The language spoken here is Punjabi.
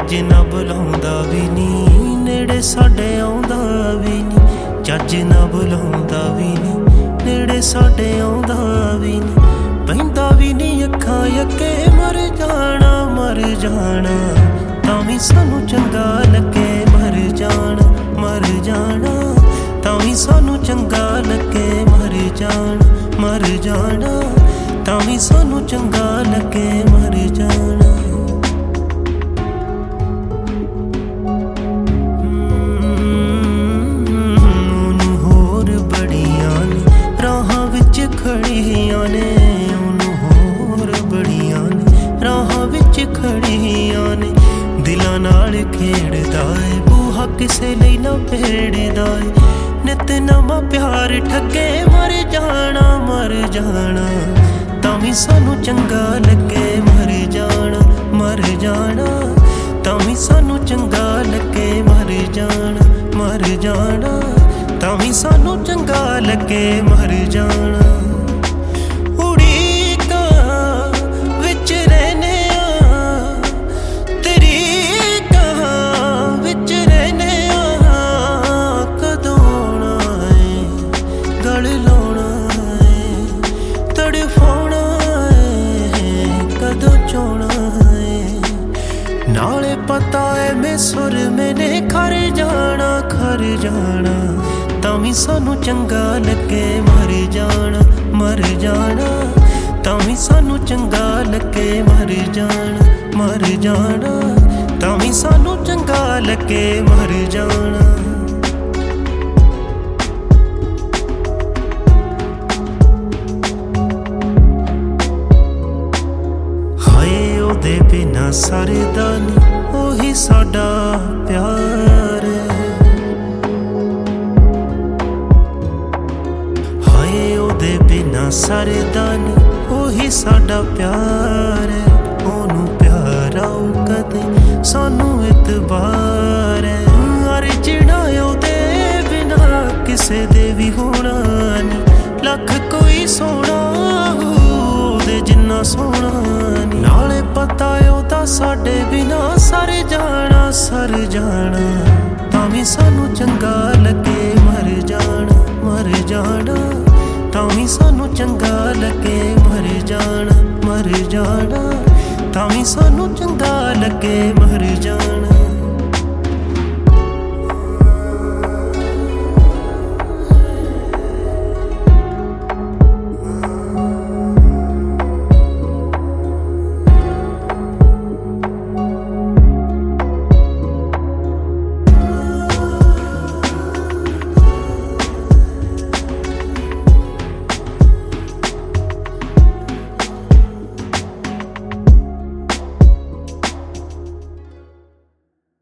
ਚੱਜ ਨਾ ਬੁਲਾਉਂਦਾ ਵੀ ਨੀ, ਨੇੜੇ ਸਾਡੇ ਆਉਂਦਾ ਵੀ ਨੀ। ਚੱਜ ਨਾ ਬੁਲਾਉਂਦਾ ਵੀ ਨੀ, ਨੇੜੇ ਸਾਡੇ ਆਉਂਦਾ ਵੀ ਨੀ। ਪੈਂਦਾ ਵੀ ਨੀ ਅੱਖਾਂ ਅੱਗੇ, ਮਰ ਜਾਣਾ ਮਰ ਜਾਣਾ ਤਾਂ ਵੀ ਸਾਨੂੰ ਚੰਗਾ ਲੱਗੇ। ਮਰ ਜਾਣਾ ਮਰ ਜਾਣਾ ਤਾਂ ਵੀ ਸਾਨੂੰ ਚੰਗਾ ਲੱਗੇ। ਮਰ ਜਾਣਾ ਮਰ ਜਾਣਾ ਤਾਂ ਵੀ ਸਾਨੂੰ ਚੰਗਾ ਲੱਗੇ। ਮਰ ਜਾਣਾ ਉਹਨੂੰ ਹੋਰ ਬੜੀਆਂ ਨੇ ਰਾਹਾਂ ਵਿੱਚ ਖੜੀਆਂ ਨੇ, ਉਹਨੂੰ ਹੋਰ ਬੜੀਆਂ ਨੇ ਰਾਹਾਂ ਵਿੱਚ ਖੜੀਆਂ ਨੇ। ਦਿਲਾਂ ਨਾਲ ਖੇਡਦਾ ਏ ਬੂਹਾ ਕਿਸੇ ਲਈ ਨਾ ਭੇੜਦਾ ਏ, ਨਿਤ ਨਵਾਂ ਪਿਆਰ ਠੱਗੇ। ਮਰ ਜਾਣਾ ਮਰ ਜਾਣਾ ਤਾਂ ਵੀ ਸਾਨੂੰ ਚੰਗਾ ਲੱਗੇ। ਮਰ ਜਾਣਾ ਮਰ ਜਾਣਾ ਤਾਂ ਵੀ ਸਾਨੂੰ ਚੰਗਾ ਲੱਗੇ। ਮਰ ਜਾਣਾ ਮਰ ਜਾਣਾ ਤਾਂ ਵੀ ਸਾਨੂੰ ਚੰਗਾ ਲੱਗੇ। ਮਰ ਜਾਣਾ ਨਾਲੇ ਪਤਾ ਏ ਮੇਸੁਰ ਮੈਨੇ ਖਰ ਜਾਣਾ ਤਾਂ ਵੀ ਸਾਨੂੰ ਚੰਗਾ ਲੱਗੇ। ਮਰ ਜਾਣਾ ਮਰ ਜਾਣਾ ਤਾਂ ਵੀ ਸਾਨੂੰ ਚੰਗਾ ਲੱਗੇ। ਮਰ ਜਾਣਾ ਮਰ ਜਾਣਾ ਤਾਂ ਵੀ ਸਾਨੂੰ ਚੰਗਾ ਲੱਗੇ। ਮਰ ਜਾਣਾ ਉਹਦੇ ਬਿਨਾਂ ਸਰਦਾ ਨੀ, ਉਹੀ ਸਾਡਾ ਪਿਆਰ। ਹਾਏ ਉਹਦੇ ਬਿਨਾਂ ਸਰਦਾ ਨੀ, ਉਹੀ ਸਾਡਾ ਪਿਆਰ। ਉਹਨੂੰ ਪਿਆਰ ਆਊ ਕਦੇ ਸਾਨੂੰ ਇਤਬਾਰ। ਅਰਜਣਾ ਉਹਦੇ ਬਿਨਾਂ ਕਿਸੇ ਦੇ ਵੀ ਹੋਣਾ ਨੀ, ਲੱਖ ਕੋਈ ਸੋਹਣਾ ਉਹਦੇ ਜਿੰਨਾ ਸੋਹਣਾ ਨੀ। ਨਾਲੇ ਪਤਾ ਉਹਦਾ ਸਾਡੇ ਬਿਨਾਂ ਸਰ ਜਾਣਾ ਤਾਂ ਵੀ ਸਾਨੂੰ ਚੰਗਾ ਲੱਗੇ। ਮਰ ਜਾਣਾ ਮਰ ਜਾਣਾ ਤਾਂ ਵੀ ਸਾਨੂੰ ਚੰਗਾ ਲੱਗੇ। ਮਰ ਜਾਣਾ ਮਰ ਜਾਣਾ ਤਾਂ ਵੀ ਸਾਨੂੰ ਚੰਗਾ ਲੱਗੇ। ਮਰ ਜਾਣਾ